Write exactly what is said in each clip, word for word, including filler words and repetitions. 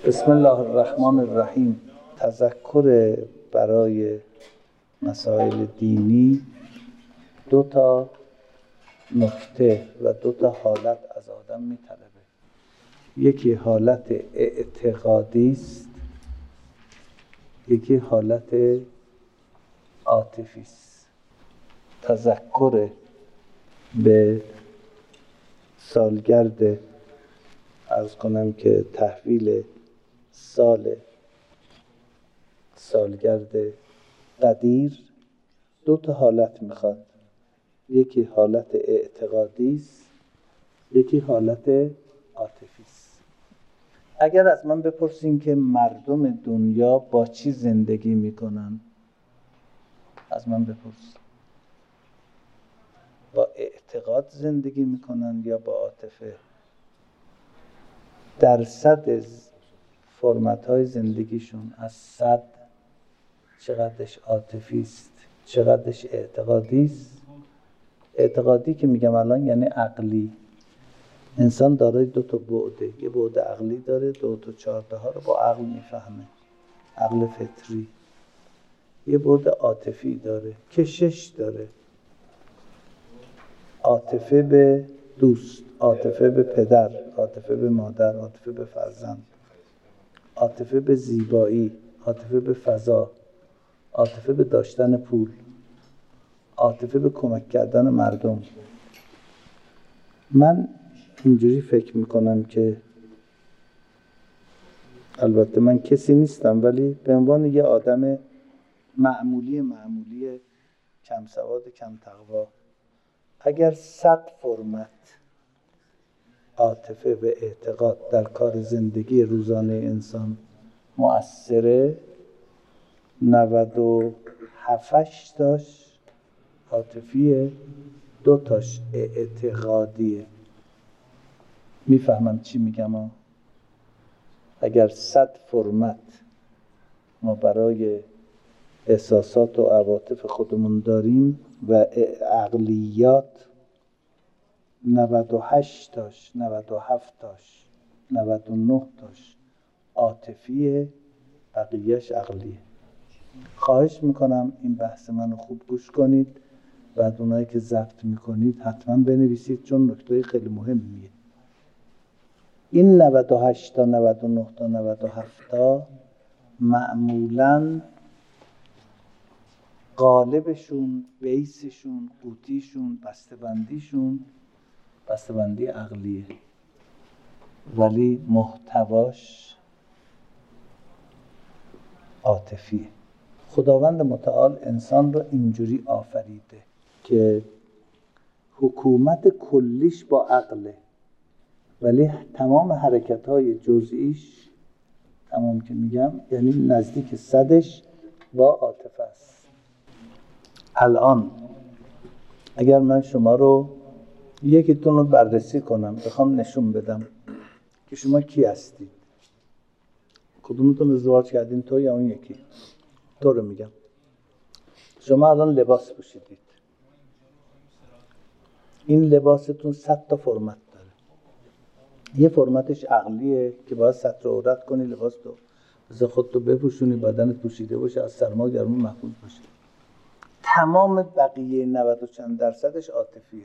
بسم الله الرحمن الرحیم. تذکر برای مسائل دینی دو تا نکته و دو تا حالت از آدم میطلبه. یکی حالت اعتقادی است، یکی حالت عاطفی است. تذکر به سالگرد عرض کنم که تحویل سال سالگرد قدیر دو تا حالت میخواد. یکی حالت اعتقادی است، یکی حالت عاطفی است. اگر از من بپرسین که مردم دنیا با چی زندگی میکنن، از من بپرس با اعتقاد زندگی میکنن یا با عاطفه؟ درصد فرمت های زندگیشون از صد چقدرش عاطفی است، چقدرش اعتقادی است؟ اعتقادی که میگم الان یعنی عقلی. انسان دارای دو تا بعده، یه بعد عقلی داره، دو تا چهارده ها رو با عقل میفهمه، عقل فطری. یه بعد عاطفی داره که شش داره، عاطفه به دوست، عاطفه به پدر، عاطفه به مادر، عاطفه به فرزند، عاطفه به زیبایی، عاطفه به فضا، عاطفه به داشتن پول، عاطفه به کمک کردن مردم. من اینجوری فکر میکنم که البته من کسی نیستم، ولی به عنوان یه آدم معمولی معمولی کم سواد کم تقوا، اگر صد فرمت عاطفه و اعتقاد در کار زندگی روزانه انسان مؤثره، نود و هفت تاش عاطفیه، دو تاش اعتقادیه. میفهمم چی میگم ها؟ اگر صد فرمت ما برای احساسات و عواطف خودمون داریم و عقلیات، نود و هشت تاش، نود و هفت تاش، نود و نه تاش عاطفیه، بقیهش عقلیه. خواهش میکنم این بحث منو خوب گوش کنید و از اونایی که ضبط میکنید حتما بنویسید، چون نکته خیلی مهمیه. این نود و هشت تا نود و نه تا نود و هفت تا معمولاً قالبشون، بیسشون، قوطیشون، بسته‌بندیشون بسته‌بندی عقلیه، ولی محتواش عاطفیه. خداوند متعال انسان رو اینجوری آفریده که حکومت کلیش با عقله، ولی تمام حرکت‌های جزئیش، تمام که میگم یعنی نزدیک صدش با عاطفه است. الان اگر من شما رو یکیتون رو بررسی کنم، بخوام نشون بدم که شما کی هستید، کدومتون ازدواج کردین، تو یا اون یکی؟ تو رو میگم. شما الان لباس پوشیدید، این لباستون صد تا فرمت داره. یه فرمتش عقلیه که باید ستر عورت کنی، لباس تو بذار خودتو بپوشونی، بدنت پوشیده باشه، از سرما و گرما محفوظ باشه. تمام بقیه نود و چند درصدش عاطفیه.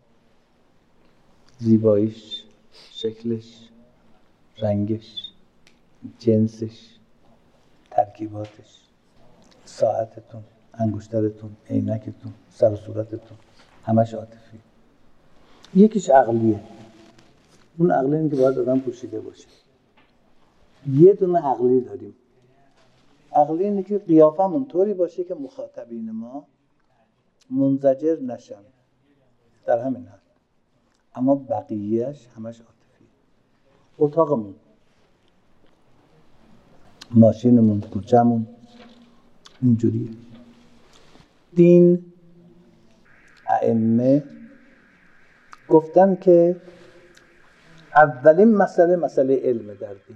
زیباییش، شکلش، رنگش، جنسش، ترکیباتش، ساعتتون، انگشترتون، عینکتون، سر و صورتتون، همش عاطفی. یکیش عقلیه. اون عقلی اینه که باید آدم پوشیده باشه. یه دونه عقلی داریم. عقلی اینه که قیافمون طوری باشه که مخاطبین ما منزجر نشن، در همین حد. اما بقیهش همش عاطفی. اتاقمون، ماشینمون، کوچه‌مون اینجوریه. دین، ائمه گفتن که اولین مسئله مسئله علم در دین،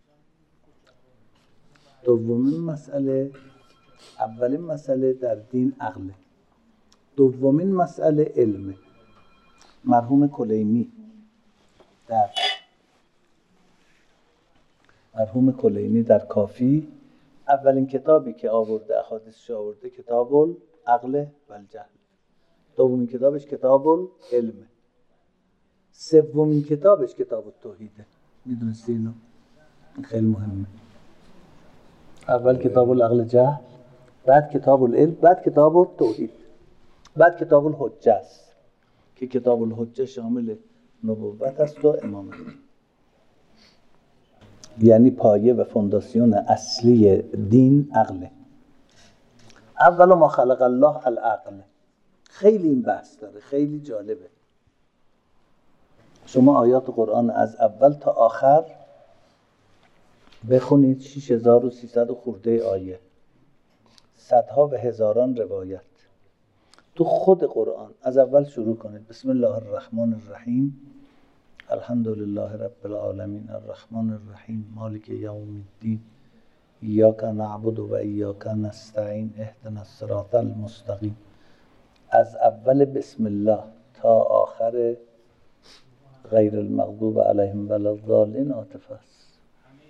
دومین مسئله اولین مسئله در دین عقله، دومین مسئله علمه. مرحوم کلینی در مرحوم کلینی در کافی اولین کتابی که آورده احادیثش آورده کتاب العقل و الجهل، دومین کتابش کتاب العلم، سومین کتابش کتاب التوحیده. میدونستی اینو؟ خیلی مهمه. اول کتاب العقل جهل، بعد کتاب العلم، بعد کتاب التوحید، بعد کتاب الحجه است که کتاب الحجه شامل نبوت است و امامت، یعنی پایه و فونداسیون اصلی دین عقله. اول ما خلق الله العقل. خیلی این بحث داره، خیلی جالبه. شما آیات قرآن از اول تا آخر بخونید، شش هزار و سیصد خورده آیه، صدها و هزاران روایت. تو خود قرآن از اول شروع کنید. بسم الله الرحمن الرحیم، الحمد لله رب العالمین، الرحمن الرحیم، مالک یوم الدین، ایاک نعبد و ایاک نستعین، اهدنا الصراط المستقیم. از اول بسم الله تا آخر غیر المغضوب علیهم ولا الضالین عاطفه است.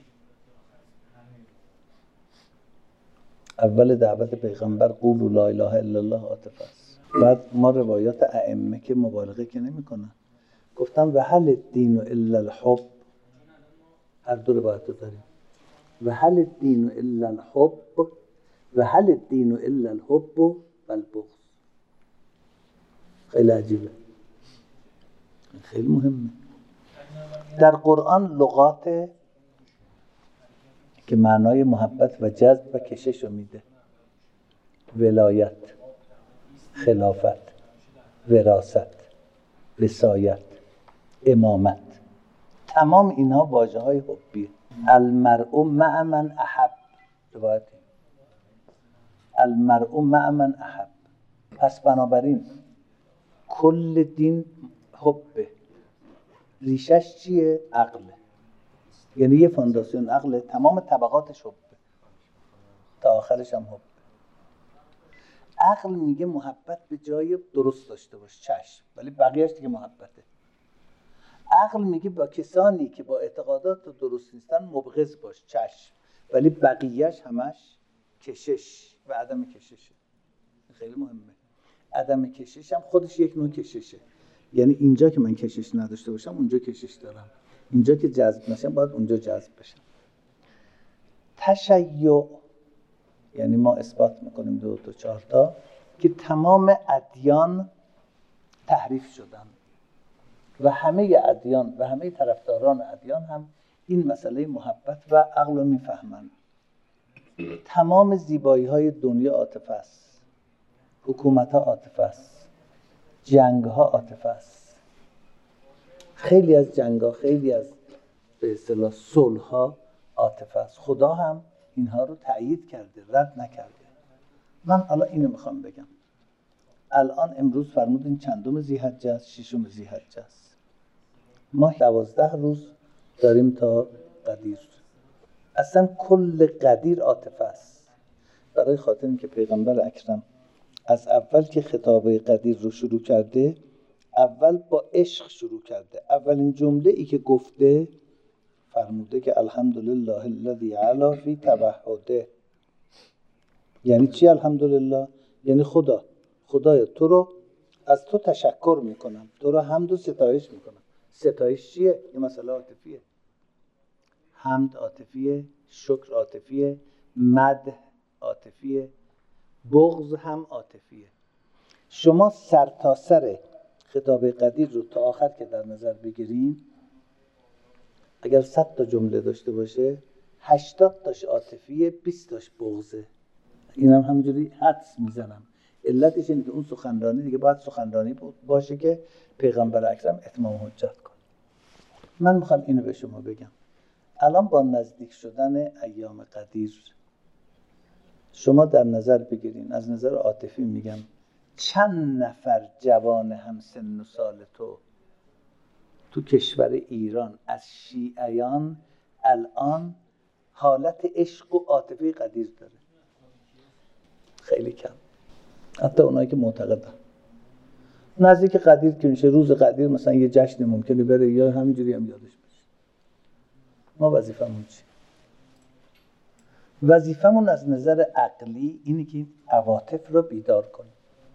اول دعوت پیغمبر قولوا لا اله الا الله عاطفه است. بعد ما روایات ائمه که مبالغه که نمی‌کنن، گفتم و هل الدین الا الحب، هر دو روایت رو داریم، و هل الدین الا الحب و هل الدین الا الحب و البغض. خیلی عجیبه، خیلی مهمه. در قرآن لغات که معنای محبت و جذب و کشش رو میده: ولایت، خلافت، وراثت، وصایت، امامت. تمام اینها واژه های حبیه. المرء مع من احب، روایت المرء مع من احب. پس بنابراین کل دین حبه. ریشش چیه؟ عقله. یعنی یه فانداسیون عقله، تمام طبقاتش حبه تا آخرش هم حبه. عقل میگه محبت به جای درست داشته باش، چشم، ولی بقیهش دیگه محبته. عقل میگه با کسانی که با اعتقادات درست نیستن مبغض باش، چشم، ولی بقیهش همش کشش و عدم کششه. خیلی مهمه. عدم کشش هم خودش یک نوع کششه. یعنی اینجا که من کشش نداشته باشم اونجا کشش دارم، اینجا که جذب نشم باید اونجا جذب بشم. تشیع یعنی ما اثبات میکنیم دو تا چهار تا که تمام ادیان تحریف شدن و همه ادیان و همه طرفداران ادیان هم این مسئله محبت و عقل رو میفهمن. تمام زیبایی های دنیا عاطفه است، حکومت ها عاطفه است، جنگ ها عاطفه است. خیلی از جنگ ها، خیلی از به اصطلاح صلح ها عاطفه است. خدا هم اینها رو تأیید کرده، رد نکرده. من الان اینو میخوام بگم. الان امروز فرمودین چندم ذی‌حجه است؟ ششم ذی‌حجه است. ما دوازده روز داریم تا قدیر. اصلا کل قدیر عاطفه است. برای خاطر اینکه پیغمبر اکرم از اول که خطاب قدیر رو شروع کرده، اول با عشق شروع کرده. اولین جمله ای که گفته فرموده که الحمدلله الذی علا فی توحده. یعنی چی الحمدلله؟ یعنی خدا، خدایا تو رو از تو تشکر میکنم، تو رو حمد و ستایش میکنم. ستایش چیه؟ یه مسئله عاطفیه. حمد عاطفیه، شکر عاطفیه، مدح عاطفیه، بغض هم عاطفیه. شما سر تا سر خطاب قدیر رو تا آخر که در نظر بگیریم، اگر صد تا جمله داشته باشه هشتاد تاش عاطفیه، بیست تاش بغضه. اینم هم همینجوری حدس میزنم. علتش اینه که اون سخنرانی دیگه باید سخنرانی باشه که پیغمبر اکرم اتمام حجت کنه. من میخوام اینو به شما بگم. الان با نزدیک شدن ایام قدیر شما در نظر بگیرین، از نظر عاطفی میگم، چند نفر جوان همسن و سال تو تو کشور ایران از شیعیان الان حالت عشق و عاطفه قدیر داره؟ خیلی کم. حتی اونایی که معتقدن نزدیک قدیر که میشه، روز قدیر مثلا یه جشن ممکنه بره یا همینجوری هم یادش بشه. ما وظیفمون چیه؟ وظیفمون از نظر عقلی اینه که عواطف رو بیدار کنیم.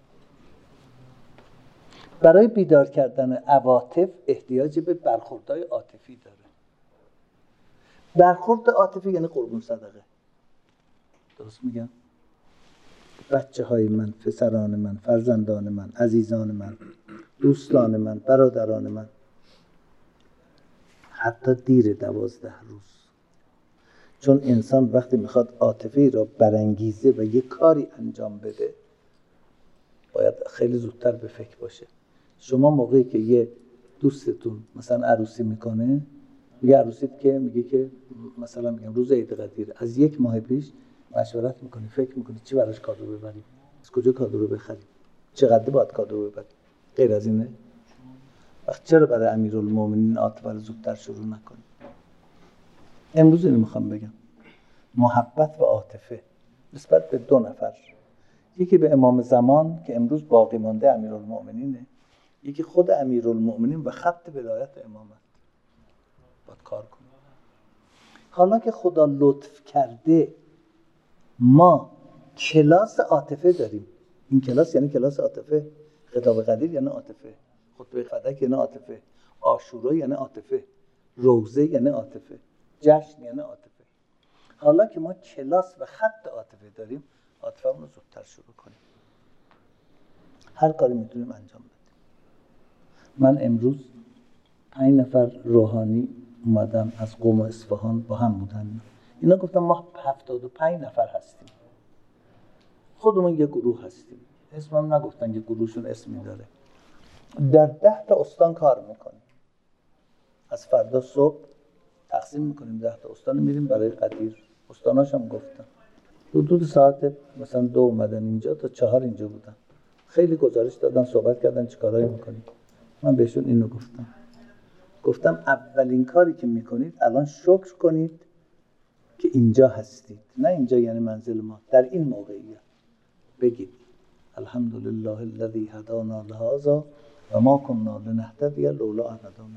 برای بیدار کردن عواطف احتیاج به برخوردهای عاطفی داره. برخورد عاطفی یعنی قربون صدقه. درست میگم؟ بچه های من، پسران من، فرزندان من، عزیزان من، دوستان من، برادران من، حتی دیر دوازده روز. چون انسان وقتی میخواد عاطفی را برانگیزه و یک کاری انجام بده باید خیلی زودتر به فکر باشه. شما موقعی که یه دوستتون مثلا عروسی میکنه، میگه عروسیت که میگه که مثلا میگم روز عید قدیر، از یک ماه پیش مشورت میکنی، فکر میکنی چی براش کادو ببریم، از کجا کادو رو بخریم، چقدر باید کادو ببریم، غیر از اینه. وقت چرا برای امیرالمومنین عاطفه رو زودتر شروع نکنیم؟ امروز اینو میخوام بگم، محبت و عاطفه نسبت به دو نفر، یکی به امام زمان که امروز باقی مانده امیرالمومنینه، یکی خود امیرالمومنین و خط ولایت امامت، باید کار کنیم. حالا که خدا لطف کرده ما کلاس عاطفه داریم، این کلاس یعنی کلاس عاطفه، خطاب قدیر یعنی عاطفه، خطبه فدک یعنی عاطفه، عاشورا یعنی عاطفه، روزه یعنی عاطفه، جشن یعنی عاطفه. حالا که ما کلاس و خط عاطفه داریم، عاطفه‌مون رو زودتر شروع کنیم. هر کاری میتونیم انجام بدیم. من امروز پنج نفر روحانی اومدم از قم و اصفهان با هم بودن. اینا گفتم ما هفتاد و پنج نفر هستیم، خودمون یه گروه هستیم، اسمم نگفتن، یه گروهشون اسمی داره، در ده تا استان کار میکنیم. از فردا صبح تقسیم میکنیم ده تا استان، میریم برای قدیر. استاناش هم گفتم حدود ساعت مثلا دو اومدن اینجا تا چهار اینجا بودن، خیلی گزارش دادن، صحبت کردن چه کارایی میکنیم. من بهشون اینو گفتم، گفتم اولین کاری که میکنید الان شکر کنید که اینجا هستید، نه اینجا یعنی منزل ما، در این موقعیت بگید الحمدلله الذی هدانا لهذا و ما كنا لنهتدی لولا ان هدانا.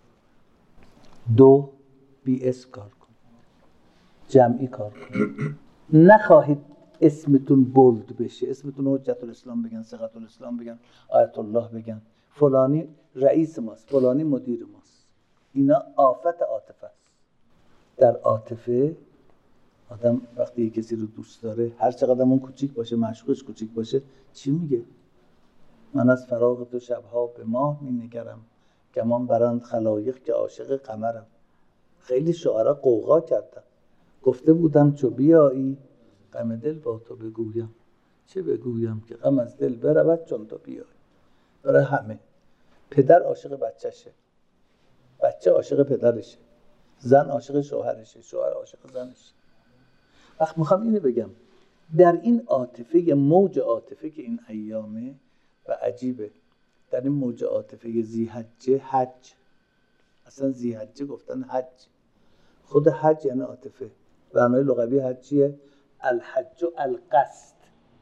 دو، بی اس کار کنید، جمعی کار کنید. نخواهید اسمتون بولد بشه، اسمتون حجت الاسلام بگن، ثقت الاسلام بگن، آیت الله بگن، فلانی رئیس ماست، فلانی مدیر ماست. اینا آفت عاطفه است. در عاطفه آدم وقتی یک کسی رو دوست داره، هر چقدر اون کوچیک باشه، معشوقش کوچیک باشه، چی میگه؟ من از فراق تو شبها به ماه مینگرم، گمان برند خلایق که عاشق قمرم. خیلی شعرا قوقا کردن، گفته بودم چو بیایی غم دل با تو بگویم، چه بگویم که غم از دل برود چون تو بیایی. برای همه، پدر عاشق بچهشه، بچه عاشق پدرشه، زن عاشق شوهرشه، شوهر عاشق زنشه. وقت میخوام اینو بگم، در این عاطفه، یه موج عاطفه که این ایامه و عجیبه، در این موج عاطفه ذی‌حجه، حج، اصلا ذی‌حجه گفتن حج، خود حج یعنی عاطفه. معنای لغوی حج چیه؟ الحج القصد،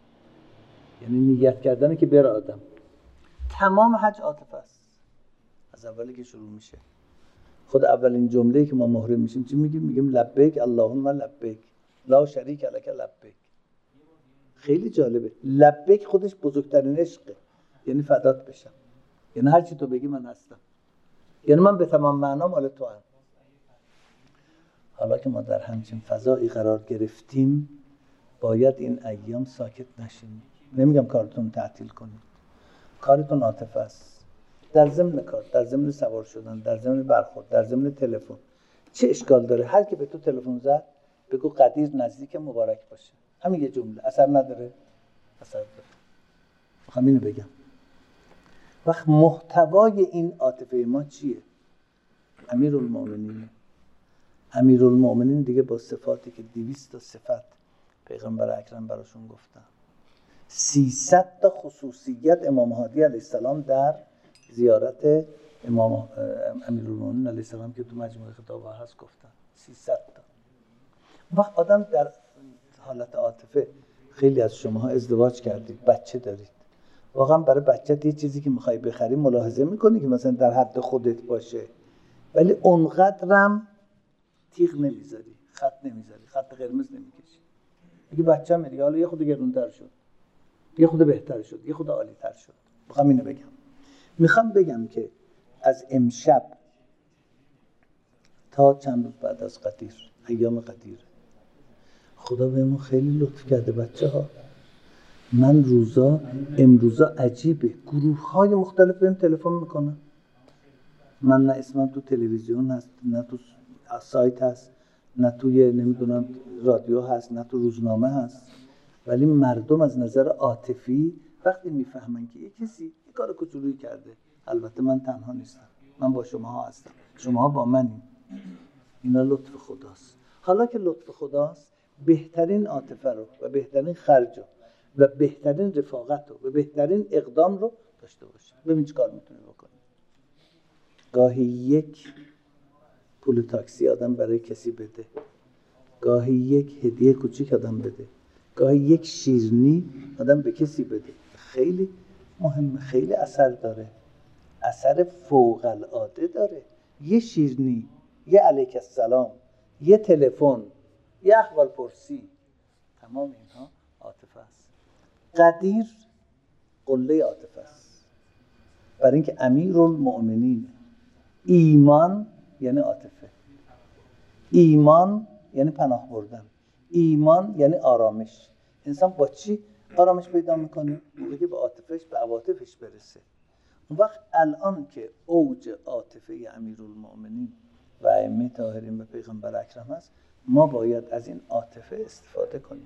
یعنی نیت کردنه که بره آدم. تمام حج عاطفه است از اولی که شروع میشه. خود اولین جمله‌ای که ما محرم میشیم چی میگیم؟ میگیم لبیک اللهم لبیک لا شریک لک لبیک. خیلی جالبه، لبیک خودش بزرگترین عشقه، یعنی فدات بشم، یعنی هر چی تو بگی من هستم، یعنی من به تمام معنا مال تو هم. حالا که ما در همچین فضایی قرار گرفتیم، باید این ایام ساکت نشیم. نمیگم کارتون تعطیل کنید، کارتون عاطفه است. در ضمن کار، در ضمن سوار شدن، در ضمن برخورد، در ضمن تلفن، چه اشکال داره هر کی به تو تلفن زد بگو قدیر نزدیک مبارک باشه، همین یه جمله اثر نداره؟ اثر داره. همینو بگم. وقت محتوای این عاطفه ما چیه؟ امیرالمومنین. امیرالمومنین دیگه با صفاتی که دویست تا صفت پیغمبر اکرم براشون گفتن، سیصد تا خصوصیت امام هادی علیه السلام در زیارت امام امیرالمومنین علیه السلام که تو مجموعه خطاب‌ها هست گفتن سیصد تا. وقت آدم در حالت عاطفه، خیلی از شماها ازدواج کردید، بچه دارید، واقعا برای بچت یه چیزی که میخوای بخری ملاحظه میکنی که مثلا در حد خودت باشه، ولی اونقدرم تیغ نمیذاری، خط نمیذاری، خط قرمز نمیکشی. میگه بچه‌مه دیگه، حالا یه خود گرونتر شد، یه خود بهتر شد، یه خود عالی‌تر شد. میخوام اینو بگم. میخوام بگم که از امشب تا چند روز بعد از قدیر، ایام قدیر، خدا بهمون خیلی لطف کرده بچه‌ها. من روزا امروزا عجیبه، گروه‌های مختلف بهم تلفن میکنن. من نه اسمم تو تلویزیون هست، نه تو سایت هست، نه توی نمیدونم رادیو هست، نه تو روزنامه هست، ولی مردم از نظر عاطفی وقتی میفهمن که یه کسی یه کار کوچولویی کرده، البته من تنها نیستم، من با شماها هستم، شماها با منیم، اینا لطف خداست. حالا که لطف خداست، بهترین عاطفه رو و بهترین خرج رو و بهترین رفاقت رو و بهترین اقدام رو داشته باشید. ببین چی کار میتونی بکنی. گاهی یک پول تاکسی آدم برای کسی بده، گاهی یک هدیه کوچیک آدم بده، گاهی یک شیرینی آدم به کسی بده. خیلی مهمه، خیلی اثر داره، اثر فوق العاده داره. یه شیرینی، یه علیک السلام، یه تلفن، یه احوال پرسی، تمام اینها عاطفه است. قدیر قله عاطفه است، برای اینکه امیرالمؤمنین، ایمان یعنی عاطفه، ایمان یعنی پناه بردن، ایمان یعنی آرامش. انسان با چی آرامش پیدا میکنه؟ موقعی که به عاطفش به عواطفش برسه. اون وقت الان که اوج عاطفه امیرالمؤمنین و ائمه طاهرین و پیغمبر اکرم هست، ما باید از این عاطفه استفاده کنیم.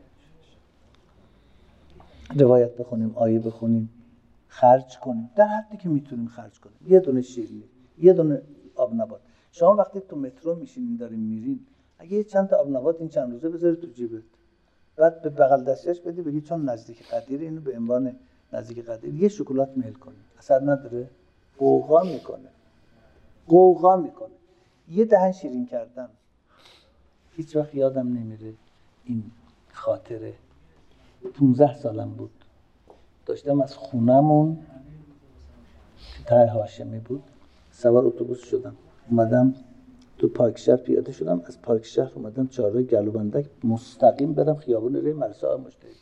روایت بخونیم، آیه بخونیم، خرج کنیم، در حدی که میتونیم خرج کنیم. یه دونه شیرینی، یه دونه آب نبات. شما وقتی تو مترو میشینین دارین میرین، اگه یه چند تا آب نبات این چند روزه بذاری تو جیبت، بعد به بغل دستش بدی، بگی چون نزدیک قدیر اینو به عنوان نزدیک قدیر یه شکلات میل کنی، اثر نداره؟ قوقا میکنه، قوقا میکنه. یه دهن شیرین کردن. هیچ وقت یادم نمیره این خاطره. پونزده سالم بود، داشتم از خونمون که ته هاشمی بود سوار اتوبوس شدم، اومدم تو پارک شهر پیاده شدم، از پارک شهر اومدم چهارراه گلوبندک مستقیم برم خیابون ری مدرسه آقای مجتهدی.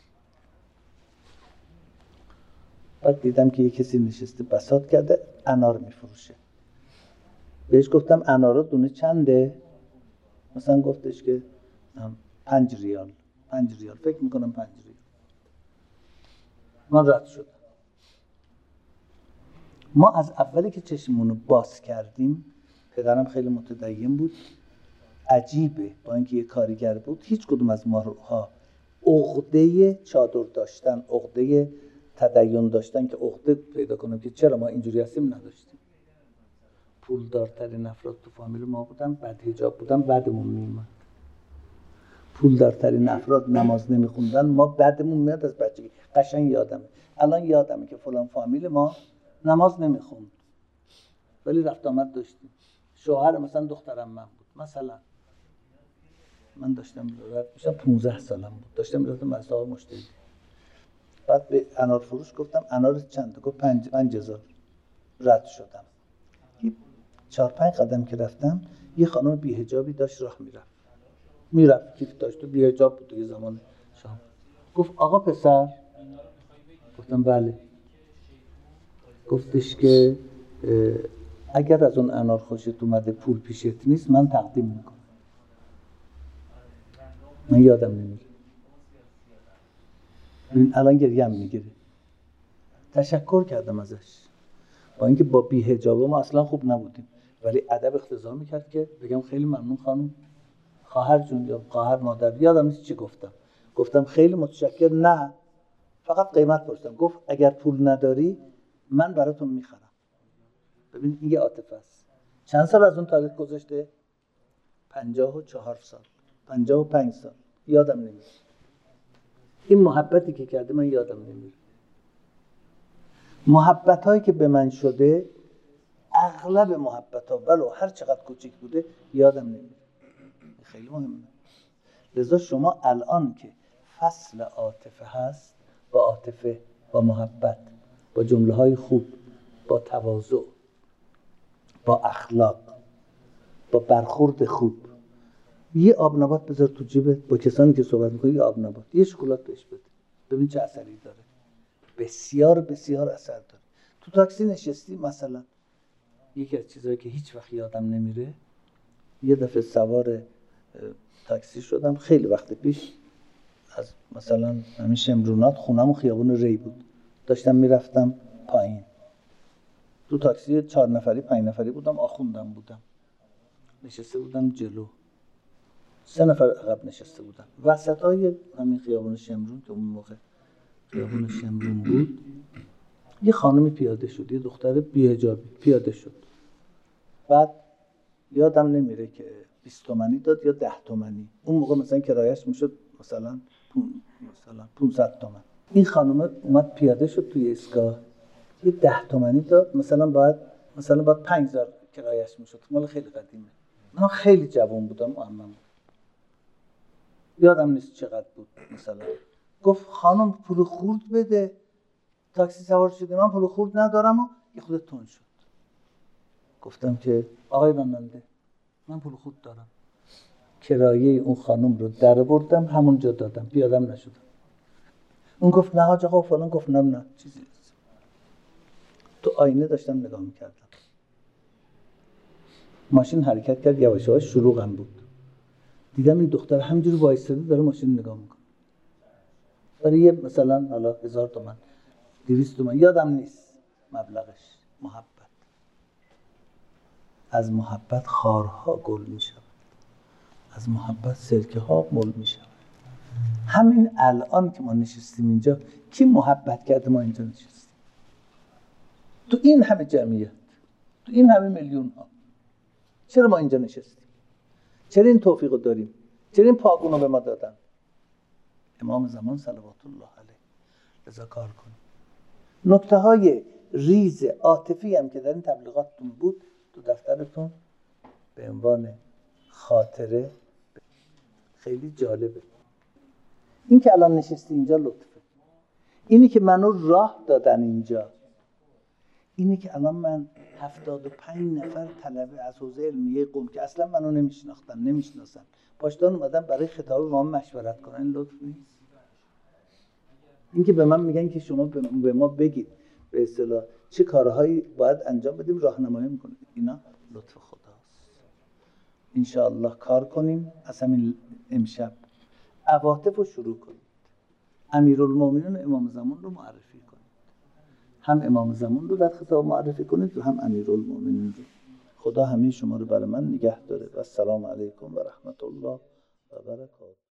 بعد دیدم که یه کسی نشسته بساط کرده انار میفروشه. بهش گفتم انارا دونه چنده؟ مثلا گفتش که پنج ریال. پنج ریال فکر میکنم پنج ریال. من رد شدم. ما از اولی که چشمونو باز کردیم، پدرم خیلی متدین بود، عجیبه با اینکه یه کارگر بود، هیچ کدوم از ماها عقده چادر داشتن، عقده تدین داشتن که عقده پیدا کنم که چرا ما اینجوری هستیم نداشتیم. پولدارترین افراد تو فامیل ما بودن، بد حجاب بودن، بعدمون میومد. پولدارترین افراد نماز نمیخوندن، ما بعدمون میاد از بچگی. قشنگ یادمه، الان یادمه که فلان فامیل ما نماز نمیخوند ولی رفت آمد داشتیم. شوهر مثلا دخترم من بود، مثلا من داشتم رفت میشم پونزده سالم بود، داشتم رفتم مدرسه آقای مجتهدی. بعد به انار فروش گفتم انار چنده؟ گفت پنج پنج هزار. رد شدم. چهار پنج قدم که رفتم یه خانم بی حجابی داشت راه میرفت میرفت کیف داشت، تو بی حجاب بود دیگه زمان شام. گفت آقا پسر. گفتم بله. گفتش که اگر از اون انار خوشت اومده پول پیشت نیست من تقدیم میکنم. من یادم نمیره. این الان گریم میگیره. تشکر کردم ازش، با اینکه با بی حجابه ما اصلا خوب نبودیم، ولی ادب اقتضا میکرد که بگم خیلی ممنون خانم، خواهر جون یا خواهر مادر، یادم نیست چی گفتم. گفتم خیلی متشکر، نه فقط قیمت پرسیدم. گفت اگر پول نداری من براتون میخرم. ببین این یه عاطفه است. چند سال از اون تاریخ گذشته؟ پنجاه و چهار سال، پنجاه و پنج سال، یادم نمیره. این محبتی که کرده من یادم نمیره. محبت هایی که به من شده، اغلب محبت ها ولو هر چقدر کوچیک بوده یادم نمیره. خیلی مهمه. لذا شما الان که فصل عاطفه هست، با عاطفه، با محبت، با جمله های خوب، با تواضع، با اخلاق، با برخورد خوب، یه آب نبات بذار تو جیبت، با کسانی که صحبت می‌کنی یه آب نبات، یه شکلات بهش بده، ببین چه اثری داره. بسیار بسیار اثر داره. تو تاکسی نشستی مثلا، یکی از چیزایی که هیچ وقت یادم نمیره، یه دفعه سوار تاکسی شدم خیلی وقت پیش، از مثلا همین شمرونات، خونم و خیابون ری بود، داشتم میرفتم پایین، تو تاکسی چهار نفری پنج نفری بودم، آخوندم بودم، نشسته بودم جلو، سه نفر عقب نشسته بودن. وسطای همین خیابون شمرون که اون موقع خیابون شمرون بود، یه خانمی پیاده شد، یه دختر بی‌حجابی پیاده شد. بعد یادم نمیره که بیست تومانی داد یا ده تومانی. اون موقع مثلا کرایه‌اش میشد مثلا مثلا پانصد تومن. این خانم اومد پیاده شد توی ایستگاه، یه ده تومانی داد، مثلا باید مثلا باید پنج هزار کرایه‌اش میشد. مال خیلی قدیمه. من خیلی جوان بودم، معمم یادم نیست چقدر بود. مثلا گفت خانم پول خورد بده. تاکسی سوار شدیم، من پول خورد ندارم و یه خود تون شد. گفتم که آقای راننده من پول خورد دارم. کرایه اون خانم رو در بردم، همونجا دادم، پیادم نشدم. اون گفت نه حاج آقا فلان، گفت نه نه چیزی نیست. تو آینه داشتم نگاه میکردم، ماشین حرکت کرد یواش یواش، شلوغم بود، دیدم این دختر همینجوری وایساده داره ماشین نگاه میکنه. برای یه مثلا حالا هزار تومن دویست تومن یادم نیست مبلغش. محبت، از محبت خارها گل میشود، از محبت سرکه ها مل میشود. همین الان که ما نشستیم اینجا، کی محبت کرده ما اینجا نشستیم؟ تو این همه جمعیت، تو این همه میلیون ها، چرا ما اینجا نشستیم؟ چرا این توفیق رو داریم؟ چرا این پاگون رو به ما دادن؟ امام زمان صلوات الله علیه. لذا کار کنیم. نکته های ریز عاطفی هم که در این تبلیغاتتون بود تو دفترتون به عنوان خاطره، خیلی جالبه. این که الان نشستی اینجا لطفه. اینی که منو راه دادن اینجا، اینی که الان من هفتاد و پنج نفر طلبه از حوزه علمیه قم که اصلا منو نمیشناختن نمیشناسن پاشتان اومدن برای خطاب با من مشورت کنن، این لطف نیست؟ این که به من میگن که شما به ما بگید به اصطلاح چه کارهایی باید انجام بدیم، راهنمایی میکنه، اینا لطف خداست. انشاءالله کار کنیم. از همین امشب عواطف رو شروع کنید. امیرالمومنین امام زمان رو معرفی کنید، هم امام زمان رو در خطاب معرفی کنید و هم امیرالمومنین رو. خدا همه شما رو برای من نگه داره و السلام علیکم و رحمت الله و برکاته.